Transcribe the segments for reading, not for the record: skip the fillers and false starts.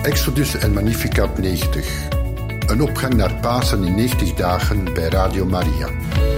Exodus en Magnificat 90. Een opgang naar Pasen in 90 dagen bij Radio Maria.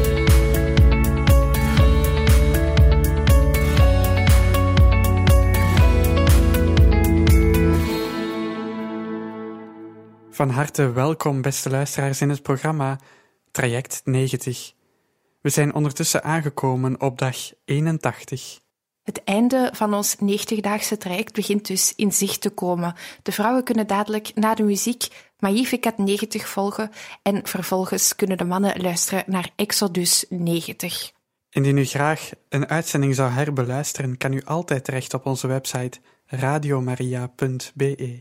Van harte welkom, beste luisteraars, in het programma Traject 90. We zijn ondertussen aangekomen op dag 81. Het einde van ons 90-daagse traject begint dus in zicht te komen. De vrouwen kunnen dadelijk na de muziek Magnificat 90 volgen en vervolgens kunnen de mannen luisteren naar Exodus 90. Indien u graag een uitzending zou herbeluisteren, kan u altijd terecht op onze website radiomaria.be.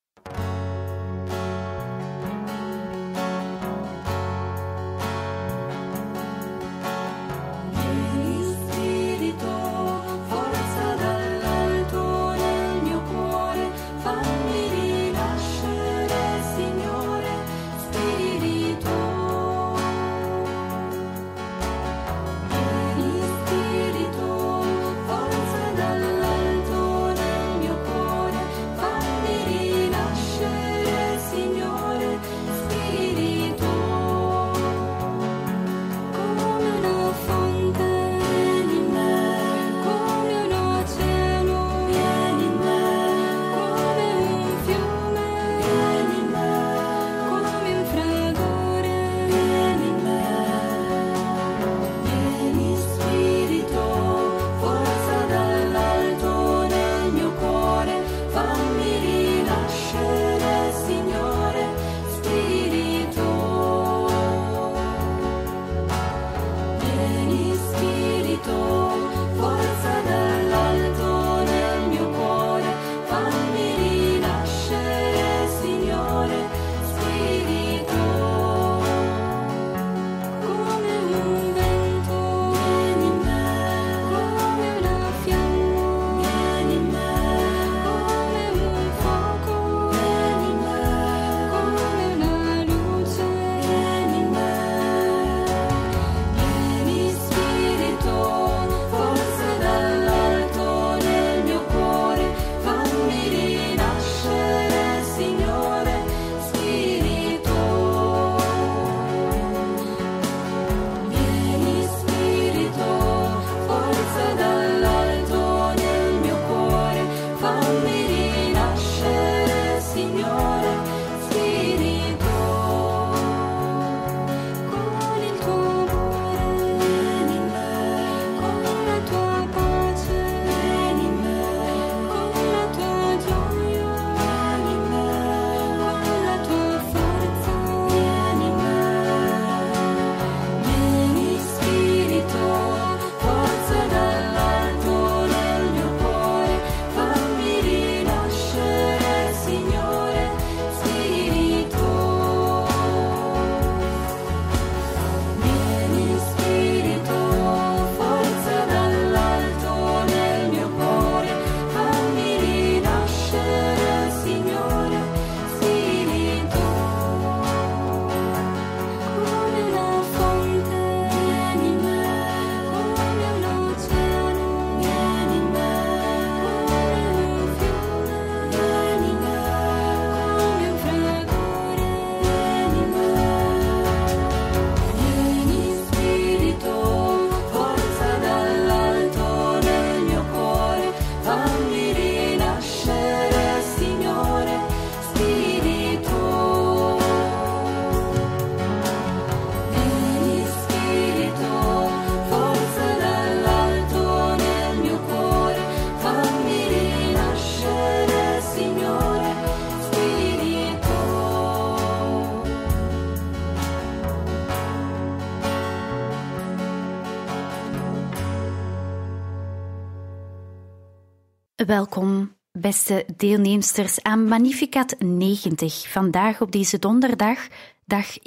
Welkom, beste deelnemsters, aan Magnificat 90, vandaag op deze donderdag, dag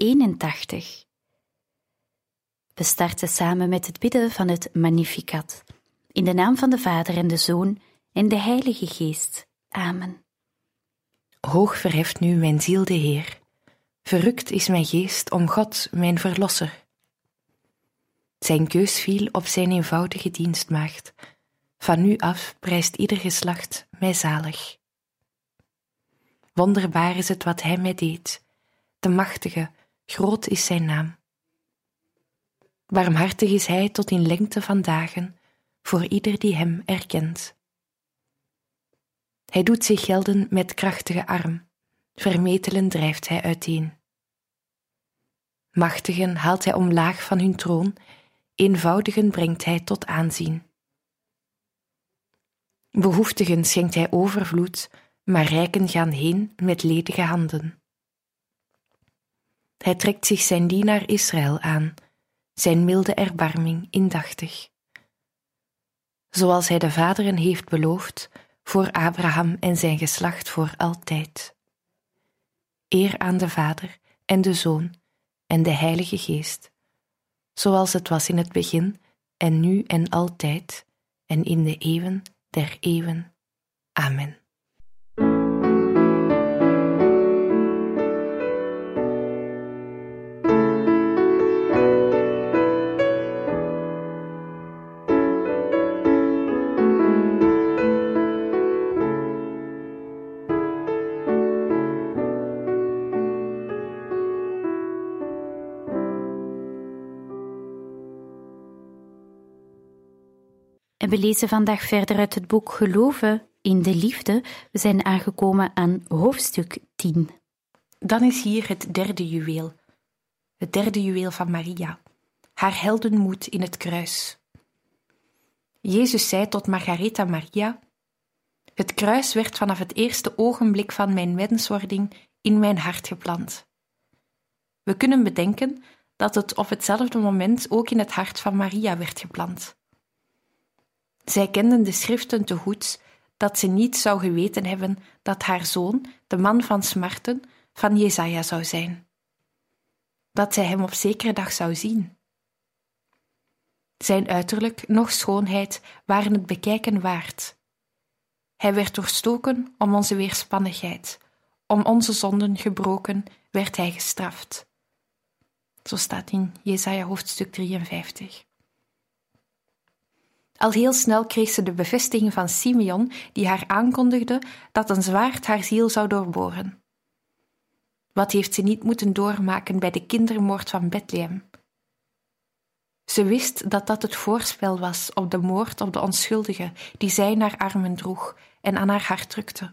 81. We starten samen met het bidden van het Magnificat. In de naam van de Vader en de Zoon en de Heilige Geest. Amen. Hoog verheft nu mijn ziel de Heer. Verrukt is mijn geest om God, mijn Verlosser. Zijn keus viel op zijn eenvoudige dienstmaagd. Van nu af prijst ieder geslacht mij zalig. Wonderbaar is het wat hij mij deed. De machtige, groot is zijn naam. Barmhartig is hij tot in lengte van dagen, voor ieder die hem erkent. Hij doet zich gelden met krachtige arm, vermetelen drijft hij uiteen. Machtigen haalt hij omlaag van hun troon, eenvoudigen brengt hij tot aanzien. Behoeftigen schenkt hij overvloed, maar rijken gaan heen met ledige handen. Hij trekt zich zijn dienaar Israël aan, zijn milde erbarming indachtig. Zoals hij de vaderen heeft beloofd, voor Abraham en zijn geslacht voor altijd. Eer aan de Vader en de Zoon en de Heilige Geest, zoals het was in het begin en nu en altijd en in de eeuwen der eeuwen. Amen. En we lezen vandaag verder uit het boek Geloven in de Liefde. We zijn aangekomen aan hoofdstuk 10. Dan is hier het derde juweel. Het derde juweel van Maria. Haar heldenmoed in het kruis. Jezus zei tot Margaretha Maria: het kruis werd vanaf het eerste ogenblik van mijn menswording in mijn hart geplant. We kunnen bedenken dat het op hetzelfde moment ook in het hart van Maria werd geplant. Zij kenden de schriften te goed dat ze niet zou geweten hebben dat haar zoon, de man van smarten, van Jesaja zou zijn. Dat zij hem op zekere dag zou zien. Zijn uiterlijk noch schoonheid waren het bekijken waard. Hij werd doorstoken om onze weerspannigheid, om onze zonden gebroken werd hij gestraft. Zo staat in Jesaja hoofdstuk 53. Al heel snel kreeg ze de bevestiging van Simeon, die haar aankondigde dat een zwaard haar ziel zou doorboren. Wat heeft ze niet moeten doormaken bij de kindermoord van Bethlehem? Ze wist dat dat het voorspel was op de moord op de onschuldige die zij in haar armen droeg en aan haar hart drukte.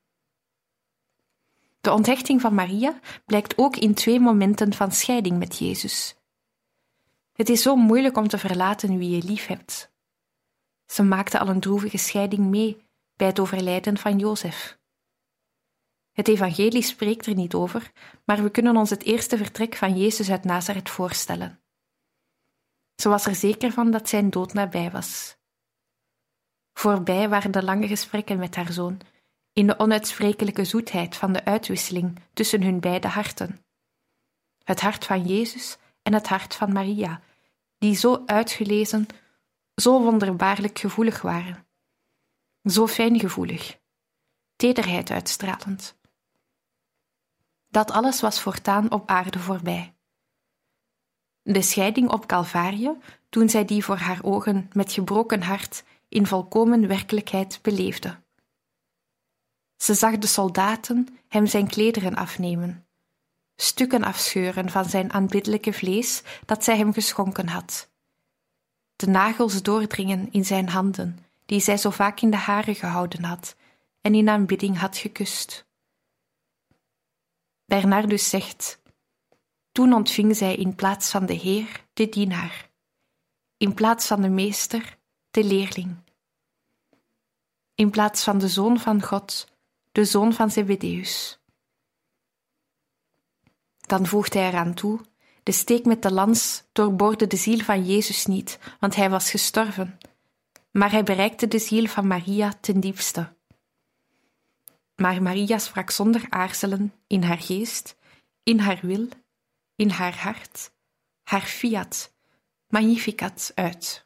De onthechting van Maria blijkt ook in 2 momenten van scheiding met Jezus. Het is zo moeilijk om te verlaten wie je lief hebt. Ze maakte al een droevige scheiding mee bij het overlijden van Jozef. Het evangelie spreekt er niet over, maar we kunnen ons het eerste vertrek van Jezus uit Nazareth voorstellen. Ze was er zeker van dat zijn dood nabij was. Voorbij waren de lange gesprekken met haar zoon, in de onuitsprekelijke zoetheid van de uitwisseling tussen hun beide harten. Het hart van Jezus en het hart van Maria, die zo uitgelezen, zo wonderbaarlijk gevoelig waren. Zo fijngevoelig, tederheid uitstralend. Dat alles was voortaan op aarde voorbij. De scheiding op Calvarie, toen zij die voor haar ogen met gebroken hart in volkomen werkelijkheid beleefde. Ze zag de soldaten hem zijn klederen afnemen, stukken afscheuren van zijn aanbiddelijke vlees dat zij hem geschonken had. De nagels doordringen in zijn handen, die zij zo vaak in de hare gehouden had en in aanbidding had gekust. Bernardus zegt: toen ontving zij in plaats van de Heer de dienaar, in plaats van de meester de leerling, in plaats van de Zoon van God de zoon van Zebedeus. Dan voegt hij eraan toe: de steek met de lans doorboorde de ziel van Jezus niet, want hij was gestorven, maar hij bereikte de ziel van Maria ten diepste. Maar Maria sprak zonder aarzelen in haar geest, in haar wil, in haar hart, haar fiat, magnificat uit.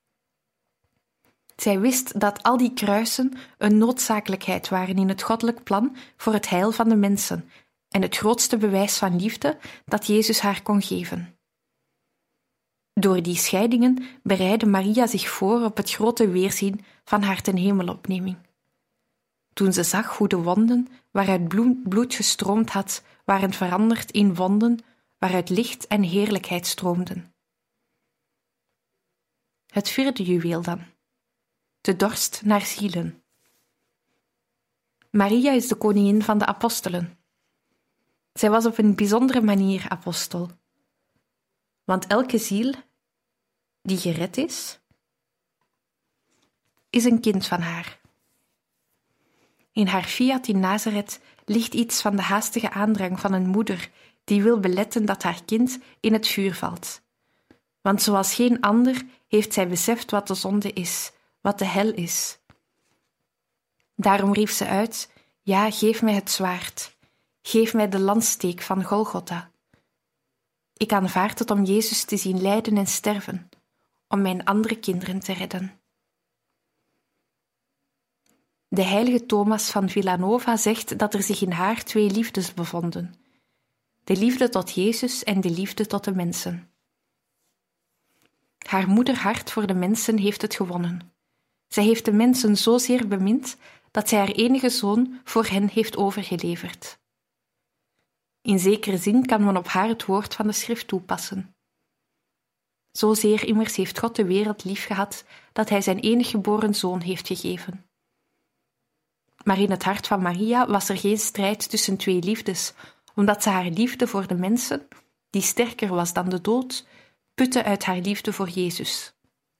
Zij wist dat al die kruisen een noodzakelijkheid waren in het goddelijk plan voor het heil van de mensen en het grootste bewijs van liefde dat Jezus haar kon geven. Door die scheidingen bereidde Maria zich voor op het grote weerzien van haar ten hemelopneming. Toen ze zag hoe de wonden, waaruit bloed gestroomd had, waren veranderd in wonden, waaruit licht en heerlijkheid stroomden. Het vierde juweel dan. De dorst naar zielen. Maria is de koningin van de apostelen. Zij was op een bijzondere manier apostel. Want elke ziel die gered is een kind van haar. In haar fiat in Nazareth ligt iets van de haastige aandrang van een moeder die wil beletten dat haar kind in het vuur valt. Want zoals geen ander heeft zij beseft wat de zonde is, wat de hel is. Daarom riep ze uit: ja, geef mij het zwaard. Geef mij de lanssteek van Golgotha. Ik aanvaard het om Jezus te zien lijden en sterven, om mijn andere kinderen te redden. De heilige Thomas van Villanova zegt dat er zich in haar twee liefdes bevonden: de liefde tot Jezus en de liefde tot de mensen. Haar moederhart voor de mensen heeft het gewonnen. Zij heeft de mensen zozeer bemind dat zij haar enige zoon voor hen heeft overgeleverd. In zekere zin kan men op haar het woord van de schrift toepassen. Zozeer immers heeft God de wereld liefgehad dat hij zijn enige geboren zoon heeft gegeven. Maar in het hart van Maria was er geen strijd tussen twee liefdes, omdat ze haar liefde voor de mensen, die sterker was dan de dood, putte uit haar liefde voor Jezus.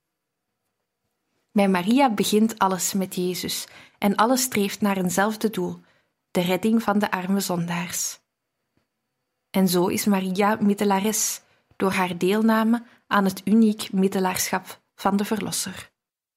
Bij Maria begint alles met Jezus en alles streeft naar eenzelfde doel, de redding van de arme zondaars. En zo is Maria middelares, door haar deelname aan het uniek middelaarschap van de Verlosser.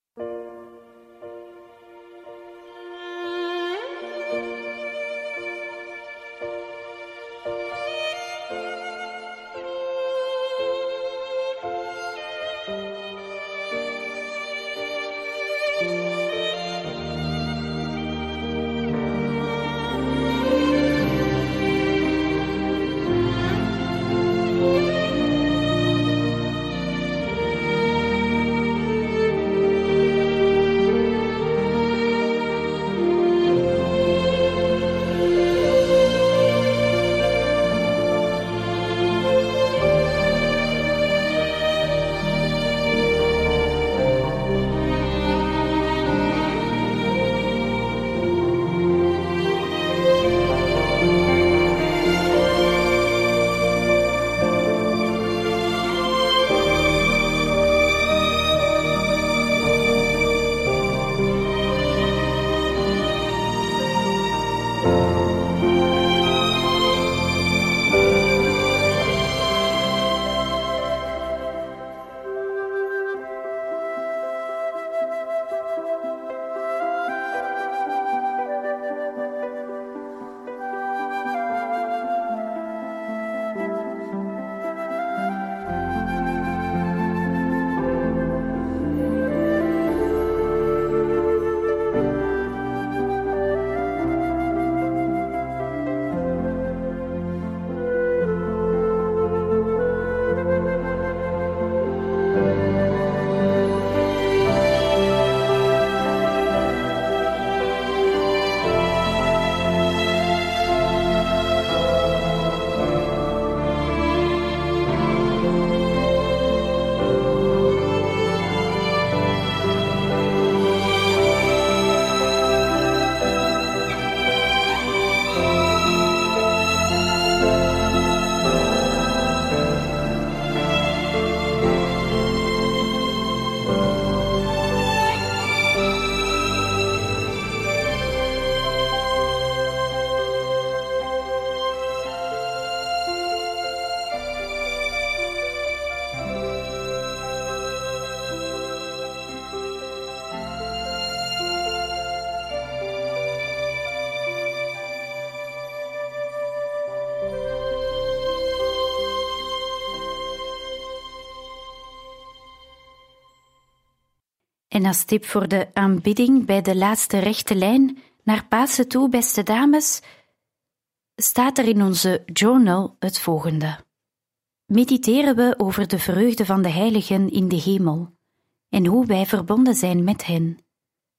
En als tip voor de aanbidding bij de laatste rechte lijn naar Pasen toe, beste dames, staat er in onze journal het volgende. Mediteren we over de vreugde van de heiligen in de hemel en hoe wij verbonden zijn met hen.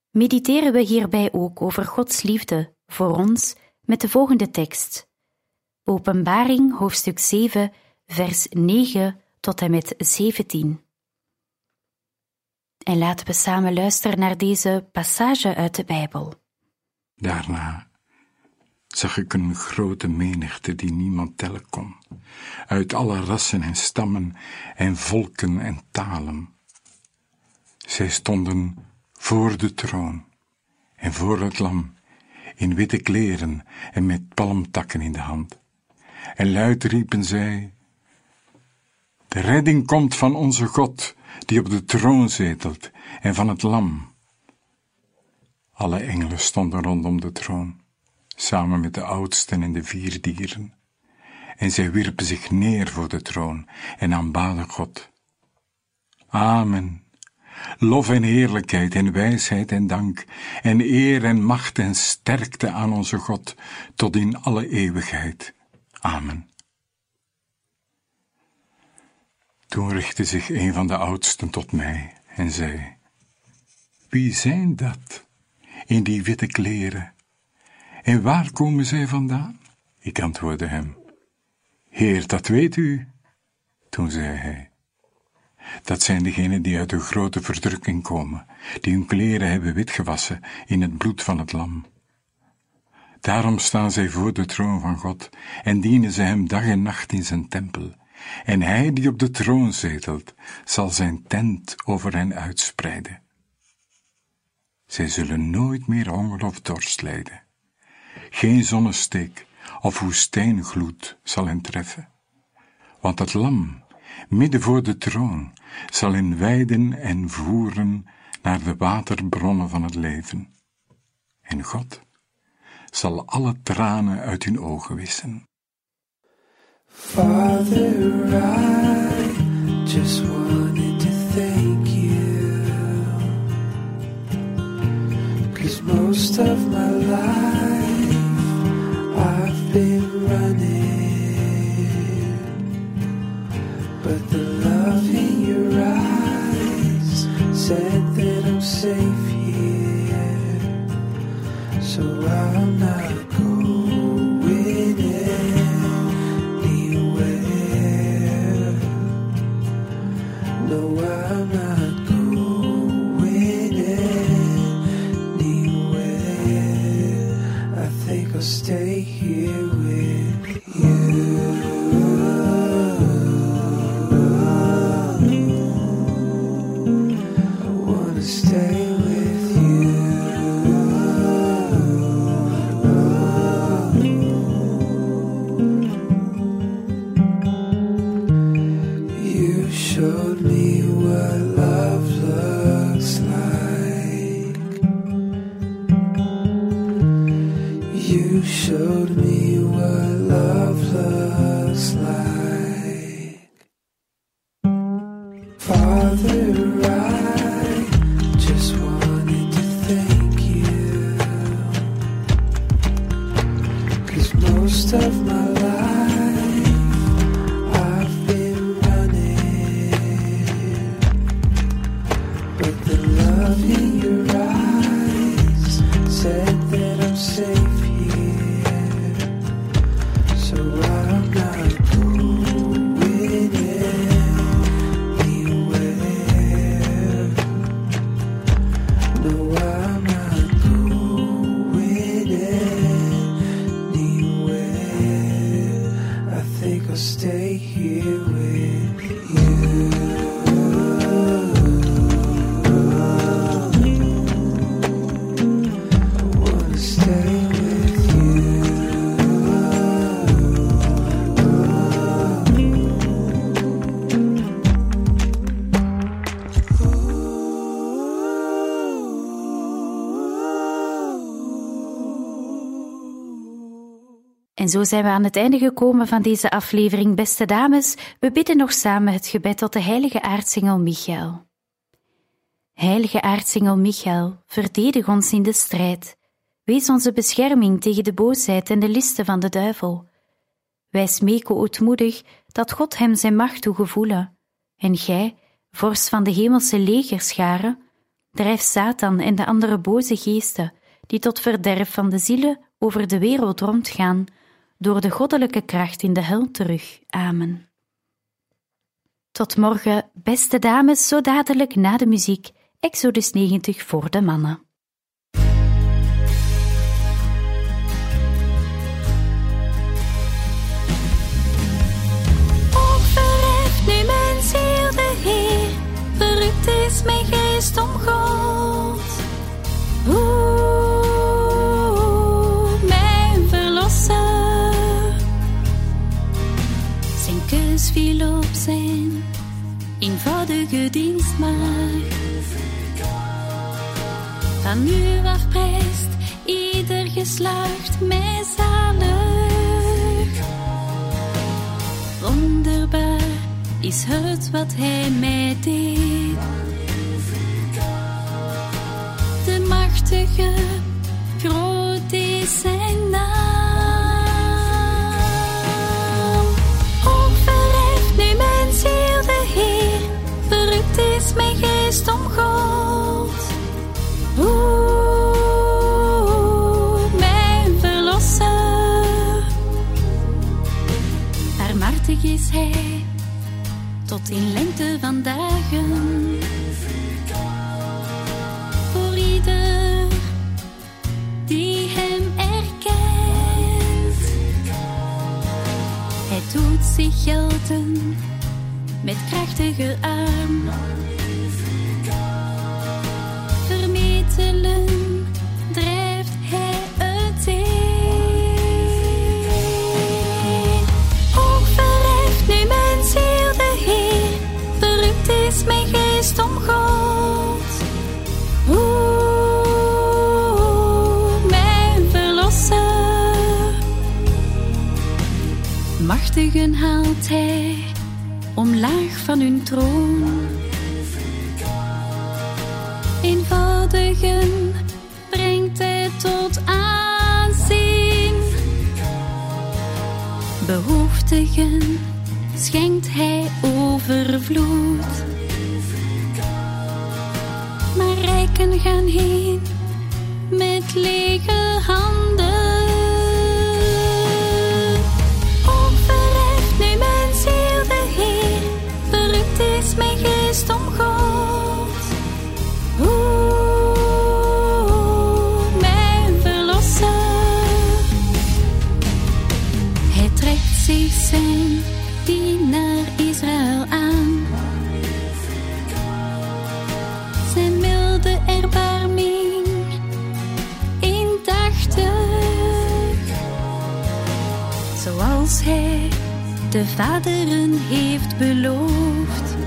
mediteren we hierbij ook over Gods liefde voor ons met de volgende tekst. Openbaring, hoofdstuk 7, vers 9 tot en met 17. En laten we samen luisteren naar deze passage uit de Bijbel. Daarna zag ik een grote menigte die niemand tellen kon, uit alle rassen en stammen en volken en talen. Zij stonden voor de troon en voor het lam, in witte kleren en met palmtakken in de hand. En luid riepen zij: de redding komt van onze God, die op de troon zetelt, en van het lam. Alle engelen stonden rondom de troon, samen met de oudsten en de 4 dieren. En zij wierpen zich neer voor de troon en aanbaden God. Amen. Lof en heerlijkheid en wijsheid en dank en eer en macht en sterkte aan onze God tot in alle eeuwigheid. Amen. Toen richtte zich een van de oudsten tot mij en zei: wie zijn dat in die witte kleren? En waar komen zij vandaan? Ik antwoordde hem: Heer, dat weet u. Toen zei hij: dat zijn degenen die uit de grote verdrukking komen, die hun kleren hebben witgewassen in het bloed van het lam. Daarom staan zij voor de troon van God en dienen zij hem dag en nacht in zijn tempel. En hij die op de troon zetelt, zal zijn tent over hen uitspreiden. Zij zullen nooit meer honger of dorst lijden. Geen zonnesteek of woestijngloed zal hen treffen. Want het lam, midden voor de troon, zal hen weiden en voeren naar de waterbronnen van het leven. En God zal alle tranen uit hun ogen wissen. Father, I just wanted to thank you, 'cause most of my life I've been running, but the love in your eyes said that I'm safe here, so I'm not going anywhere. No, I'm not going anywhere. I think I'll stay here with you. I wanna stay with you. You showed me what love looks like. You showed me what love looks like. Father, I just wanted to thank you, 'cause most of my life I've been running, but the love in your eyes said that I'm safe here, so I'm not going anywhere. No, I'm not going anywhere. I think I'll stay here with you. I wanna stay with you. En zo zijn we aan het einde gekomen van deze aflevering, beste dames. We bidden nog samen het gebed tot de heilige aartsengel Michael. Heilige aartsengel Michael, verdedig ons in de strijd. Wees onze bescherming tegen de boosheid en de listen van de duivel. Wij smeken ootmoedig dat God hem zijn macht toegevoelen. En gij, vorst van de hemelse legerscharen, Drijf Satan en de andere boze geesten, die tot verderf van de zielen over de wereld rondgaan, door de goddelijke kracht in de hel terug. Amen. Tot morgen, beste dames, zo dadelijk na de muziek, Exodus 90 voor de mannen. Nu mijn ziel de Heer, verrukt is mijn geest om God. Mijn verlosser. Zijn keus viel op zijn eenvoudige dienstmaagd. Van nu af prijst ieder geslacht mij zalig. Wonderbaar is het wat hij mij deed. De machtige, groot is zijn naam. Hoog verheft nu mijn ziel de Heer, verrukt is mijn geest om God. Mijn verlosser. Barmhartig is hij, tot in lengte van dagen, voor ieder die hem erkent. Hij doet zich gelden met krachtige arm. Vermetelen drijft hij uiteen. Hoog verheft nu mijn ziel de Heer, verrukt is mijn geest om God. Mijn verlosser. Machtigen haalt hij omlaag van hun troon. Eenvoudigen brengt hij tot aanzien. Behoeftigen schenkt hij overvloed. Maar rijken gaan heen met lege handen. Hoog verheft nu mijn ziel de Heer, verrukt is mijn geest om God. Mijn verlosser. Hij trekt zich zijn dienaar Israël aan. Zijn milde erbarming indachtig, zoals hij de vaderen heeft beloofd.